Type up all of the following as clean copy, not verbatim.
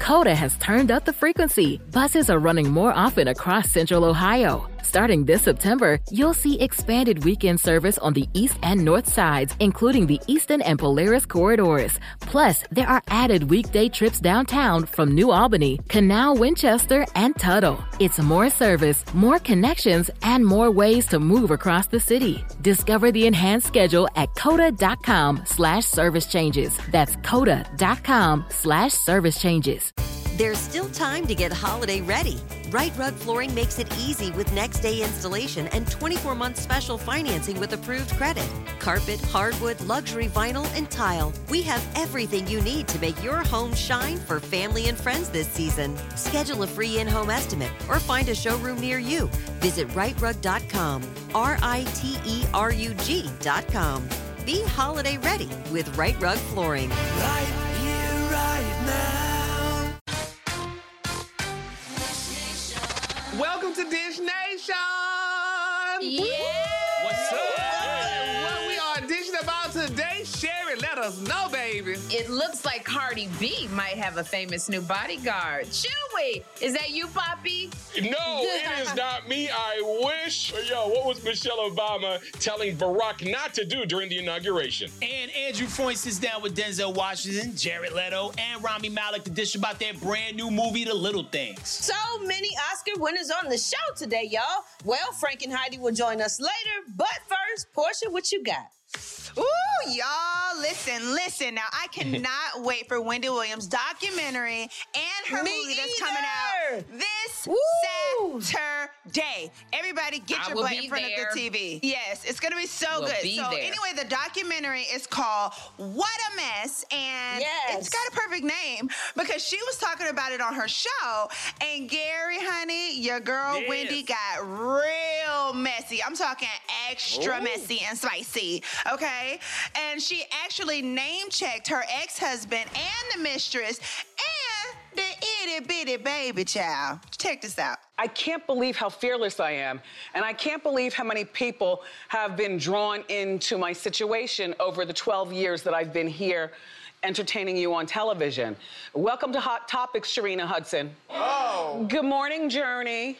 Coda has turned up the frequency. Buses are running more often across Central Ohio. Starting this September, you'll see expanded weekend service on the east and north sides, including the Eastern and Polaris corridors. Plus, there are added weekday trips downtown from New Albany, Canal, Winchester, and Tuttle. It's more service, more connections, and more ways to move across the city. Discover the enhanced schedule at coda.com/service changes. That's coda.com/service changes. There's still time to get holiday ready. Right Rug Flooring makes it easy with next day installation and 24-month special financing with approved credit. Carpet, hardwood, luxury vinyl, and tile. We have everything you need to make your home shine for family and friends this season. Schedule a free in-home estimate or find a showroom near you. Visit rightrug.com, RITERUG.com. Be holiday ready with Right Rug Flooring. Right here, right now. Welcome to Dish Nation! Yeah! What's up? What we are dishing about today, Sherry, let us know, baby. It looks like Cardi B might have a famous new bodyguard. Chewy! Is that you, Poppy? No, it is not me. I wish. Yo, what was Michelle Obama telling Barack not to do during the inauguration? And Andrew Freund sits down with Denzel Washington, Jared Leto, and Rami Malek to dish about their brand new movie, The Little Things. So many Oscar winners on the show today, y'all. Well, Frank and Heidi will join us later, but first, Portia, what you got? Ooh, y'all, listen. Now, I cannot wait for Wendy Williams' documentary and her movie that's coming out this Saturday. Everybody get your butt in front of the TV. Yes, it's going to be so good. So anyway, the documentary is called What a Mess, and it's got a perfect name because she was talking about it on her show, and Gary, honey, your girl Wendy got real messy. I'm talking extra messy and spicy, okay? And she actually name-checked her ex-husband and the mistress and the itty-bitty baby child. Check this out. I can't believe how fearless I am, and I can't believe how many people have been drawn into my situation over the 12 years that I've been here entertaining you on television. Welcome to Hot Topics, Sharina Hudson. Oh. Good morning, Journey.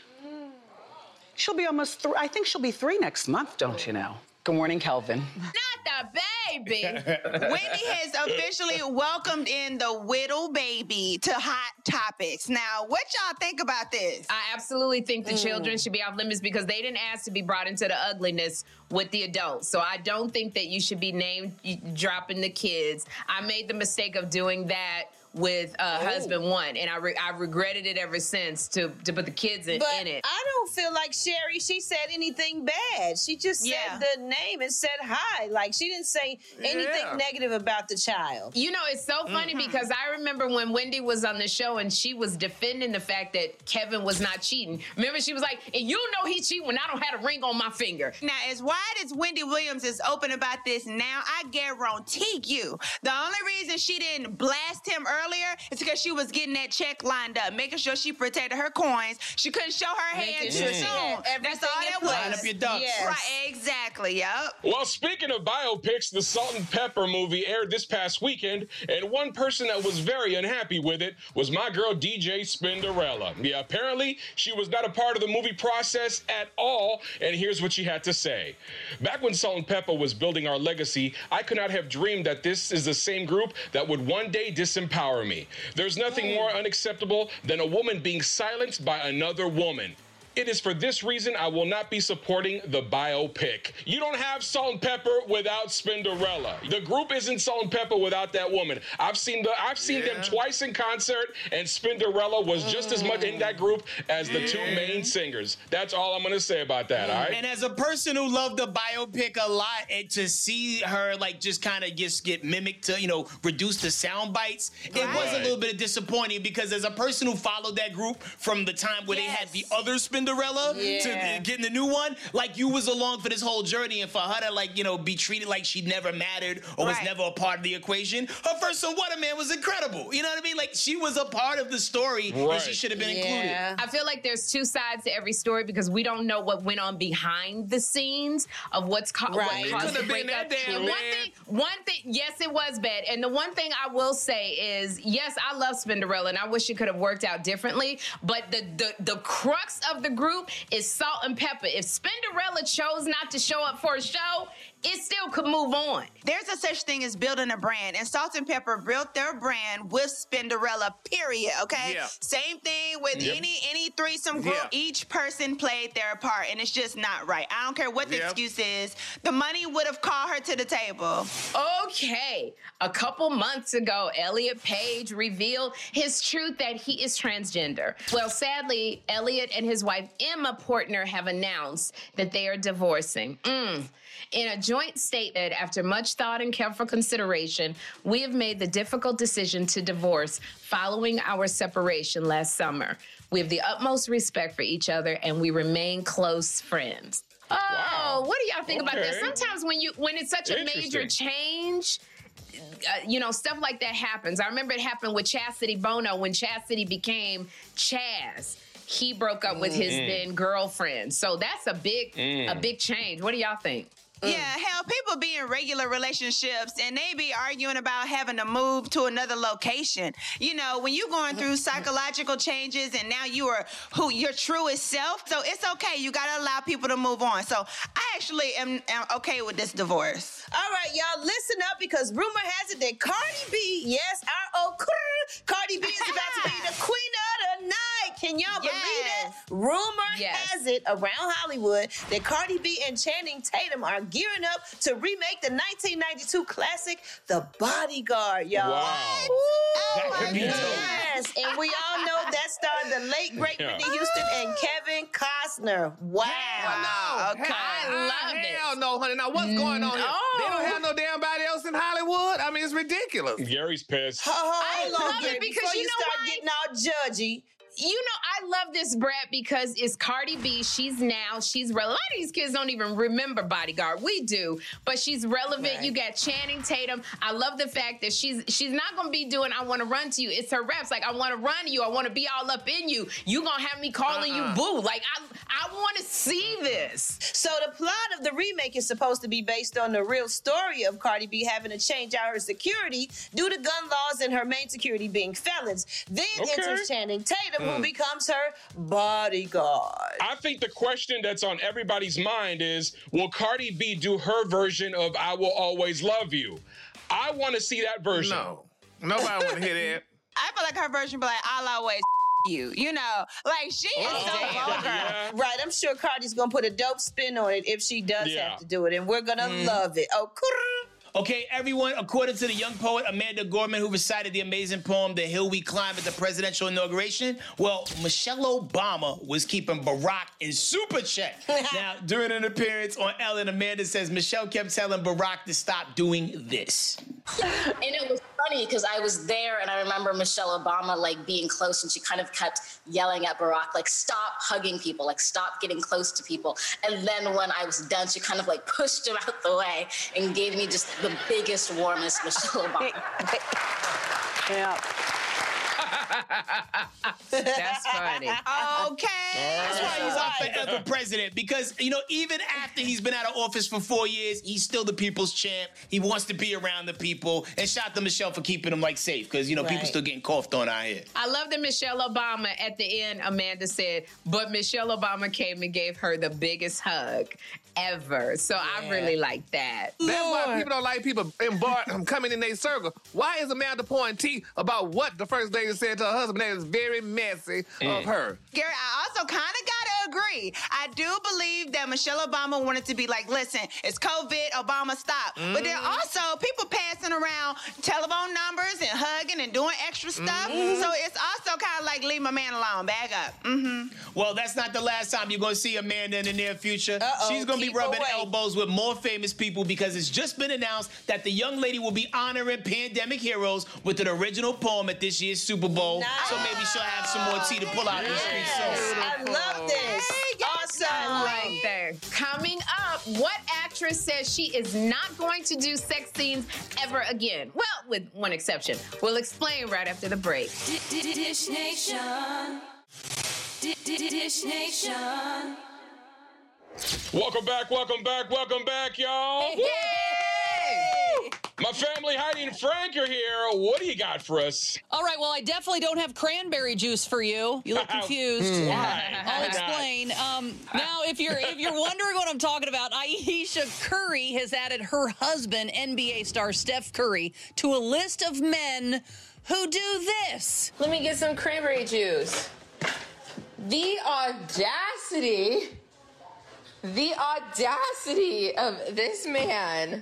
She'll be almost I think she'll be 3 next month, don't you know? Good morning, Kelvin. Not the baby. Wendy has officially welcomed in the Whittle baby to Hot Topics. Now, what y'all think about this? I absolutely think the children should be off limits because they didn't ask to be brought into the ugliness with the adults. So I don't think that you should be dropping the kids. I made the mistake of doing that with husband one, and I regretted it ever since to put the kids in it. I don't feel like Sherry, she said anything bad. She just said the name and said hi. Like, she didn't say anything negative about the child. You know, it's so funny because I remember when Wendy was on the show and she was defending the fact that Kevin was not cheating. Remember, she was like, and you know he cheating when I don't have a ring on my finger. Now, as wide as Wendy Williams is open about this now, I guarantee you, the only reason she didn't blast him earlier is because she was getting that check lined up, making sure she protected her coins. She couldn't show her hand too soon. That's all that was. Line up your ducks. Yes. Right, exactly, yep. Well, speaking of biopics, the Salt and Pepper movie aired this past weekend, and one person that was very unhappy with it was my girl DJ Spinderella. Yeah, apparently she was not a part of the movie process at all, and here's what she had to say. Back when Salt and Pepper was building our legacy, I could not have dreamed that this is the same group that would one day disempower me. There's nothing more unacceptable than a woman being silenced by another woman. It is for this reason I will not be supporting the biopic. You don't have Salt and Pepper without Spinderella. The group isn't Salt and Pepper without that woman. I've seen them twice in concert, and Spinderella was just as much in that group as the two main singers. That's all I'm gonna say about that, all right? And as a person who loved the biopic a lot, and to see her like just kind of get mimicked to, reduce the sound bites, it was a little bit disappointing because as a person who followed that group from the time where they had the other Spinderella Spinderella to getting the new one, like you was along for this whole journey, and for her to like, you know, be treated like she never mattered or was never a part of the equation. Her first son, What a Man, was incredible. You know what I mean? Like she was a part of the story and she should have been included. I feel like there's two sides to every story because we don't know what went on behind the scenes of what caused the breakup. One thing, yes, it was bad. And the one thing I will say is, yes, I love Spinderella, and I wish it could have worked out differently. But the crux of the group is Salt and Pepper. If Spinderella chose not to show up for a show, it still could move on. There's a such thing as building a brand, and Salt and Pepper built their brand with Spinderella, period, okay? Yeah. Same thing with any threesome group. Yeah. Each person played their part, and it's just not right. I don't care what the excuse is. The money would have called her to the table. Okay. A couple months ago, Elliot Page revealed his truth that he is transgender. Well, sadly, Elliot and his wife, Emma Portner, have announced that they are divorcing. In a joint statement, after much thought and careful consideration, we have made the difficult decision to divorce following our separation last summer. We have the utmost respect for each other, and we remain close friends. Oh, what do y'all think about that? Sometimes when it's such a major change, you know, stuff like that happens. I remember it happened with Chastity Bono when Chastity became Chaz. He broke up with his then girlfriend. So that's a big change. What do y'all think? Yeah, hell, people be in regular relationships and they be arguing about having to move to another location. You know, when you're going through psychological changes and now you are your truest self, so it's okay. You got to allow people to move on. So I actually am okay with this divorce. All right, y'all, listen up because rumor has it that Cardi B, yes, our old Cardi B is about to be the queen of the night. Can y'all believe it? Rumor has it around Hollywood that Cardi B and Channing Tatum are gearing up to remake the 1992 classic, The Bodyguard, y'all. Wow. That could be yes, and we all know that starred the late, great Whitney Houston and Kevin Costner. Wow. Okay. I love it. Hell no, honey. Now, what's going on here? They don't have no damn body else in Hollywood? I mean, it's ridiculous. Gary's pissed. I love it because before you you know start why? getting all judgy. You know, I love this, Brett, because it's Cardi B. She's relevant. A lot of these kids don't even remember Bodyguard. We do, but she's relevant. Right. You got Channing Tatum. I love the fact that she's not going to be doing I want to run to you. It's her raps. Like, I want to run to you. I want to be all up in you. You going to have me calling you boo. Like, I want to see this. So the plot of the remake is supposed to be based on the real story of Cardi B having to change out her security due to gun laws and her main security being felons. Then enters Channing Tatum, who becomes her bodyguard. I think the question that's on everybody's mind is, will Cardi B do her version of I Will Always Love You? I want to see that version. No. Nobody want to hear that. I feel like her version be like, I'll always you. You know, like she is so vulgar. Yeah. Right, I'm sure Cardi's going to put a dope spin on it if she does have to do it, and we're going to love it. Oh, Okay, everyone, according to the young poet Amanda Gorman, who recited the amazing poem, The Hill We Climb at the presidential inauguration, well, Michelle Obama was keeping Barack in super check. Now, during an appearance on Ellen, Amanda says Michelle kept telling Barack to stop doing this. And it was funny because I was there and I remember Michelle Obama like being close and she kind of kept yelling at Barack, like, stop hugging people, like, stop getting close to people. And then when I was done, she kind of like pushed him out the way and gave me just the biggest, warmest Michelle Obama. Yeah. That's funny. Okay. That's why he's our forever president, because, you know, even after he's been out of office for 4 years, he's still the people's champ. He wants to be around the people. And shout out to Michelle for keeping him, like, safe, because, you know, people still getting coughed on out here. I love that Michelle Obama, at the end, Amanda said, but Michelle Obama came and gave her the biggest hug ever. So I really like that. That's why people don't like people coming in their circle. Why is Amanda pouring tea about what the first lady said to her husband? That is very messy of her. Gary, I also kind of got to agree. I do believe that Michelle Obama wanted to be like, listen, it's COVID, Obama, stop. But then also people passing around telephone numbers and hugging and doing extra stuff. So it's also kind of like, leave my man alone, back up. Well, that's not the last time you're going to see Amanda in the near future. She's going to be rubbing elbows with more famous people because it's just been announced that the young lady will be honoring pandemic heroes with an original poem at this year's Super Bowl. Nice. So maybe she'll have some more tea to pull out these streets. I love this. Awesome. I like that. Coming up, what actress says she is not going to do sex scenes ever again? Well, with one exception. We'll explain right after the break. Dish Nation. Dish Nation. Welcome back, y'all. Yay! My family, Heidi and Frank, are here. What do you got for us? All right, well, I definitely don't have cranberry juice for you. You look confused. Why? I'll explain. Now, if you're wondering what I'm talking about, Ayesha Curry has added her husband, NBA star Steph Curry, to a list of men who do this. Let me get some cranberry juice. The audacity of this man.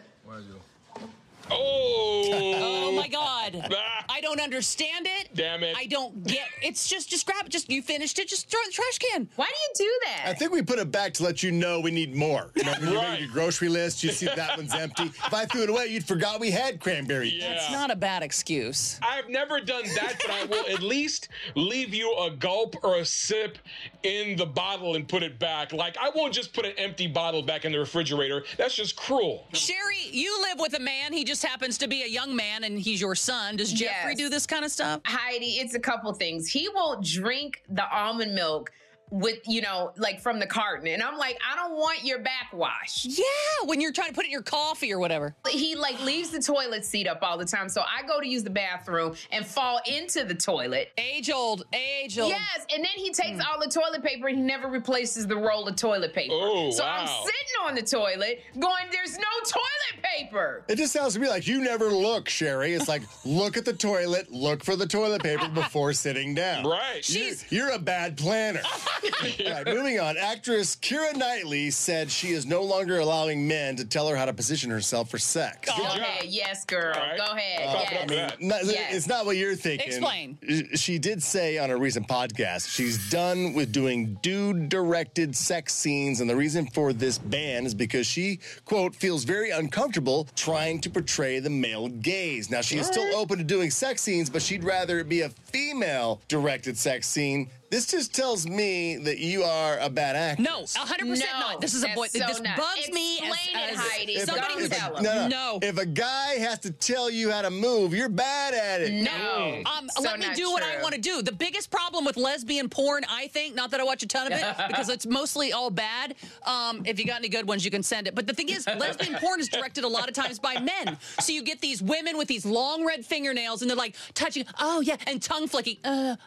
Oh my God. I don't understand it. Damn it. I don't get it's just grab it. You finished it. Just throw it in the trash can. Why do you do that? I think we put it back to let you know we need more. You know, when you make your grocery list, you see that one's empty. If I threw it away, you'd forgot we had cranberry. Yeah. That's not a bad excuse. I've never done that, but I will at least leave you a gulp or a sip in the bottle and put it back. Like, I won't just put an empty bottle back in the refrigerator. That's just cruel. Sherry, you live with a man. He just happens to be a young man, and he's your son. Does Jeffrey do this kind of stuff? Heidi, it's a couple things. He won't drink the almond milk with, like from the carton. And I'm like, I don't want your backwash. Yeah, when you're trying to put it in your coffee or whatever. He leaves the toilet seat up all the time. So I go to use the bathroom and fall into the toilet. Age old. Yes, and then he takes all the toilet paper and he never replaces the roll of toilet paper. Oh, so wow. I'm sitting on the toilet going, there's no toilet paper. It just sounds to me like you never look, Sherry. It's like, look at the toilet, look for the toilet paper before sitting down. Right. You're a bad planner. All right, moving on. Actress Keira Knightley said she is no longer allowing men to tell her how to position herself for sex. Go ahead. Yes, girl. Right. Go ahead. Yes. It's not what you're thinking. Explain. She did say on a recent podcast she's done with doing dude-directed sex scenes, and the reason for this ban is because she, quote, feels very uncomfortable trying to portray the male gaze. Now, she is still open to doing sex scenes, but she'd rather it be a female-directed sex scene. This just tells me that you are a bad actress. No, 100% not. This is a boy. So this not. bugs me Explain it, Heidi. somebody who's No. If a guy has to tell you how to move, you're bad at it. No. Let me do what I want to do. The biggest problem with lesbian porn, I think, not that I watch a ton of it, because it's mostly all bad. If you got any good ones, you can send it. But the thing is, lesbian porn is directed a lot of times by men. So you get these women with these long red fingernails, and they're like touching, oh yeah, and tongue flicking.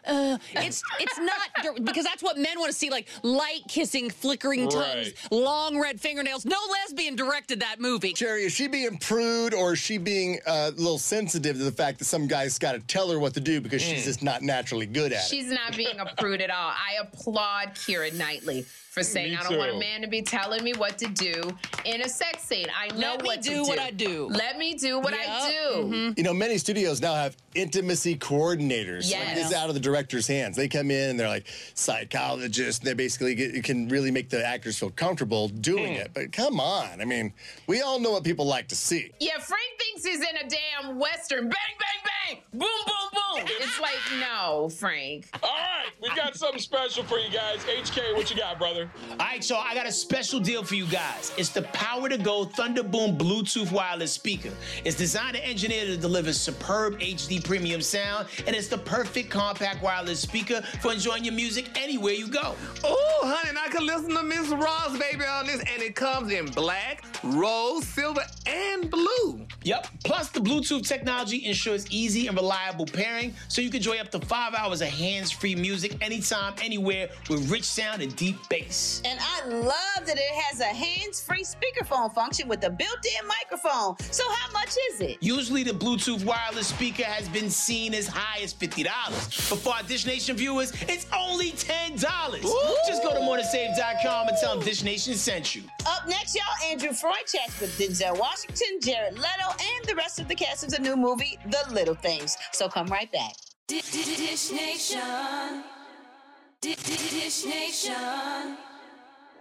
It's not, because that's what men want to see, like light kissing, flickering tongues, long red fingernails. No lesbian directed that movie. Sherry, is she being prude, or is she being a little sensitive to the fact that some guy's got to tell her what to do because she's just not naturally good at it? She's not being a prude at all. I applaud Keira Knightley for saying, I don't want a man to be telling me what to do in a sex scene. I know what to do. Let me do what I do. Let me do what I do. Mm-hmm. You know, many studios now have intimacy coordinators. Yes. Like, this is out of the director's hands. They come in and they're like psychologists. They basically can really make the actors feel comfortable doing it. But come on. I mean, we all know what people like to see. Yeah, Frank thinks he's in a damn Western. Bang, bang, bang. Boom, boom, boom. It's like, no, Frank. All right, we got something special for you guys. HK, what you got, brother? All right, so I got a special deal for you guys. It's the Power to Go Thunderboom Bluetooth wireless speaker. It's designed and engineered to deliver superb HD premium sound, and it's the perfect compact wireless speaker for enjoying your music anywhere you go. Oh, honey, and I can listen to Miss Ross, baby, on this, and it comes in black, rose, silver, and blue. Yep. Plus, the Bluetooth technology ensures easy and reliable pairing, so you can enjoy up to 5 hours of hands-free music anytime, anywhere, with rich sound and deep bass. And I love that it has a hands-free speakerphone function with a built-in microphone. So how much is it? Usually the Bluetooth wireless speaker has been seen as high as $50. But for our Dish Nation viewers, it's only $10. Just go to morningsave.com and tell them Dish Nation sent you. Up next, y'all, Andrew Freud chats with Denzel Washington, Jared Leto, and the rest of the cast of the new movie, The Little Things. So come right back. Dish Nation. Dish Nation.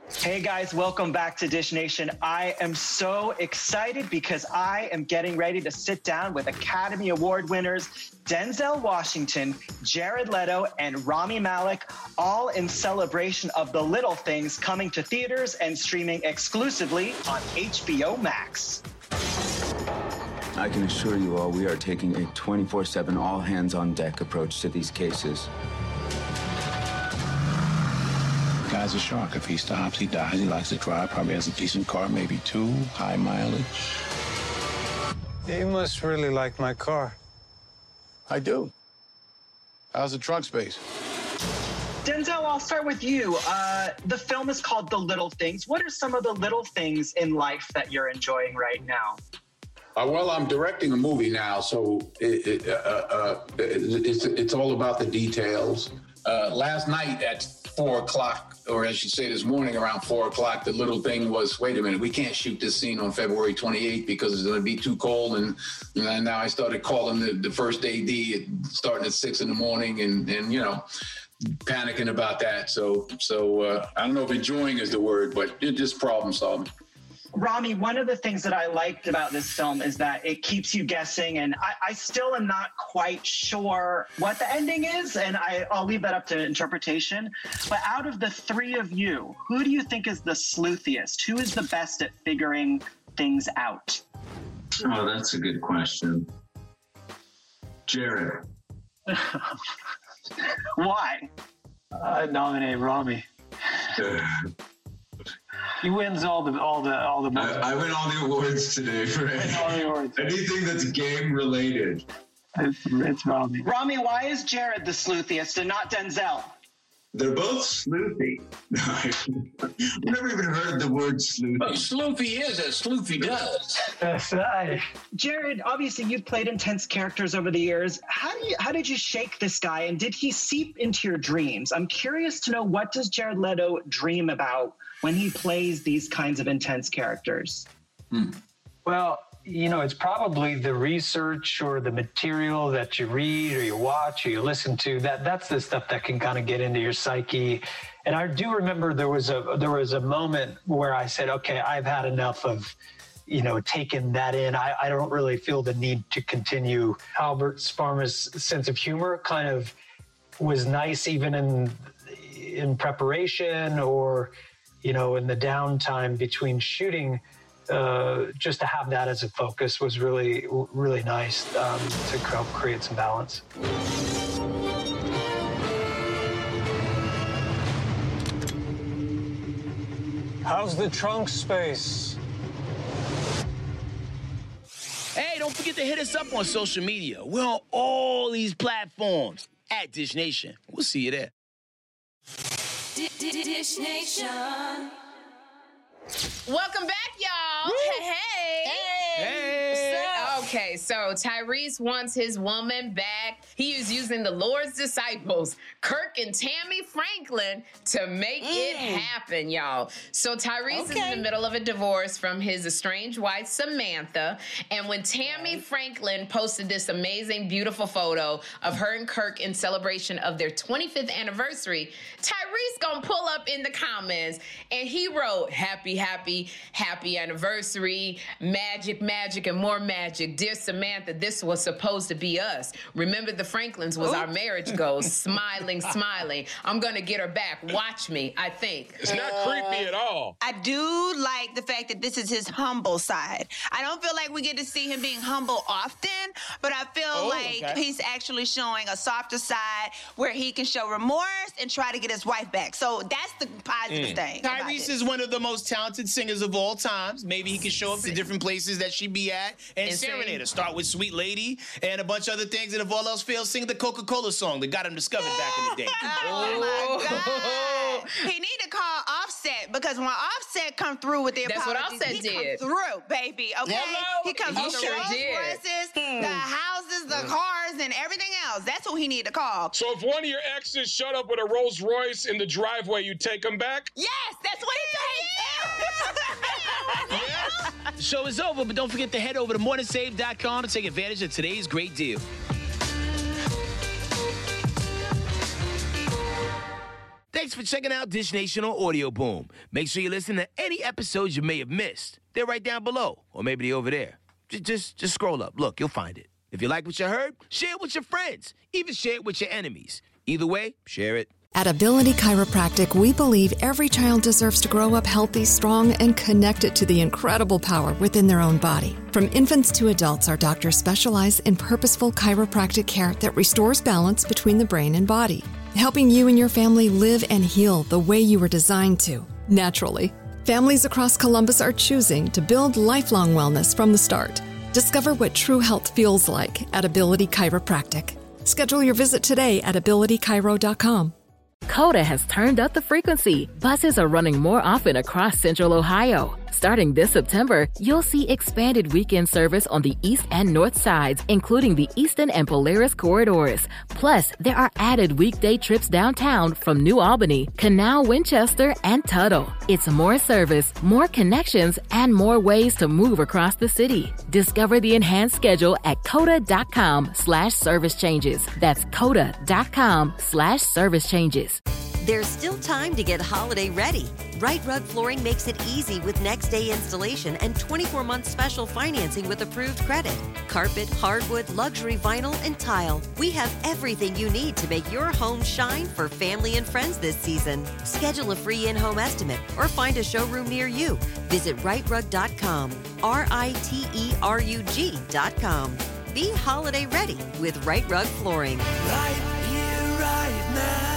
Hey guys, welcome back to Dish Nation. I am so excited because I am getting ready to sit down with Academy Award winners Denzel Washington, Jared Leto, and Rami Malek, all in celebration of The Little Things coming to theaters and streaming exclusively on HBO Max. I can assure you all we are taking a 24/7 all-hands-on-deck approach to these cases. Guy's a shark. If he stops, he dies. He likes to drive. Probably has a decent car, maybe 2, high mileage. You must really like my car. I do. How's the trunk space? Denzel, I'll start with you. The film is called The Little Things. What are some of the little things in life that you're enjoying right now? Well, I'm directing a movie now, so it's all about the details. Last night at 4 o'clock, or I should say this morning around 4 o'clock, the little thing was, wait a minute, we can't shoot this scene on February 28th because it's going to be too cold. And now I started calling the first AD starting at 6 in the morning and you know, panicking about that. So I don't know if enjoying is the word, but it's just problem solving. Rami, one of the things that I liked about this film is that it keeps you guessing, and I still am not quite sure what the ending is, and I'll leave that up to interpretation. But out of the three of you, who do you think is the sleuthiest? Who is the best at figuring things out? Oh, that's a good question. Jared. Why? I nominate Rami. He wins all the. I win all the awards today, right? All the awards. Anything that's game related. It's Rami. Rami, why is Jared the sleuthiest and not Denzel? They're both sleuthy. I've never even heard the word sleuthy. Well, sleuthy is as sleuthy does. That's right. Jared, obviously you've played intense characters over the years. How did you shake this guy, and did he seep into your dreams? I'm curious to know, what does Jared Leto dream about when he plays these kinds of intense characters? Well, you know, it's probably the research or the material that you read or you watch or you listen to. That's the stuff that can kind of get into your psyche. And I do remember there was a moment where I said, okay, I've had enough of, you know, taking that in. I don't really feel the need to continue. Albert Sparma's sense of humor kind of was nice even in preparation or, you know, in the downtime between shooting. Just to have that as a focus was really, really nice to help create some balance. How's the trunk space? Hey, don't forget to hit us up on social media. We're on all these platforms at Dish Nation. We'll see you there. Dish Nation. Welcome back, y'all. Hey. Okay, so Tyrese wants his woman back. He is using the Lord's disciples, Kirk and Tammy Franklin, to make it happen, y'all. So Tyrese is in the middle of a divorce from his estranged wife, Samantha. And when Tammy Franklin posted this amazing, beautiful photo of her and Kirk in celebration of their 25th anniversary, Tyrese gonna pull up in the comments and he wrote, happy anniversary, magic, and more magic. Dear Samantha, this was supposed to be us. Remember, the Franklins was our marriage goal. Smiling. I'm going to get her back. Watch me, I think. It's not creepy at all. I do like the fact that this is his humble side. I don't feel like we get to see him being humble often, but I feel he's actually showing a softer side where he can show remorse and try to get his wife back. So that's the positive thing. Tyrese is one of the most talented singers of all times. Maybe he can show up to different places that she be at and serenade her. Start with Sweet Lady and a bunch of other things, and if all else fails, sing the Coca-Cola song that got him discovered back in the day. Oh my God. He need to call Offset, because when Offset come through with the apologies, that's what Offset did. Come through, baby. Okay, he comes with the Rolls Royces, the houses, the cars, and everything else. That's who he need to call. So if one of your exes showed up with a Rolls Royce in the driveway, you take him back? Yes, that's what he did. The show is over, but don't forget to head over to morningsave.com to take advantage of today's great deal. Thanks Thanks for checking out Dish Nation on Audio Boom. Make sure you listen to any episodes you may have missed. They're right down below, or maybe they're over there. Just scroll up. Look, you'll find it. If you like what you heard, share it with your friends. Even share it with your enemies. Either way, share it. At Ability Chiropractic, we believe every child deserves to grow up healthy, strong, and connected to the incredible power within their own body. From infants to adults, our doctors specialize in purposeful chiropractic care that restores balance between the brain and body, helping you and your family live and heal the way you were designed to, naturally. Families across Columbus are choosing to build lifelong wellness from the start. Discover what true health feels like at Ability Chiropractic. Schedule your visit today at abilitychiro.com. Coda has turned up the frequency. Buses are running more often across Central Ohio. Starting this September, you'll see expanded weekend service on the east and north sides, including the Eastern and Polaris corridors. Plus, there are added weekday trips downtown from New Albany, Canal, Winchester, and Tuttle. It's more service, more connections, and more ways to move across the city. Discover the enhanced schedule at coda.com/service changes. That's coda.com/service changes. There's still time to get holiday ready. Right Rug Flooring makes it easy with next-day installation and 24-month special financing with approved credit. Carpet, hardwood, luxury vinyl, and tile. We have everything you need to make your home shine for family and friends this season. Schedule a free in-home estimate or find a showroom near you. Visit rightrug.com, RITERUG.com. Be holiday ready with Right Rug Flooring. Right here, right now.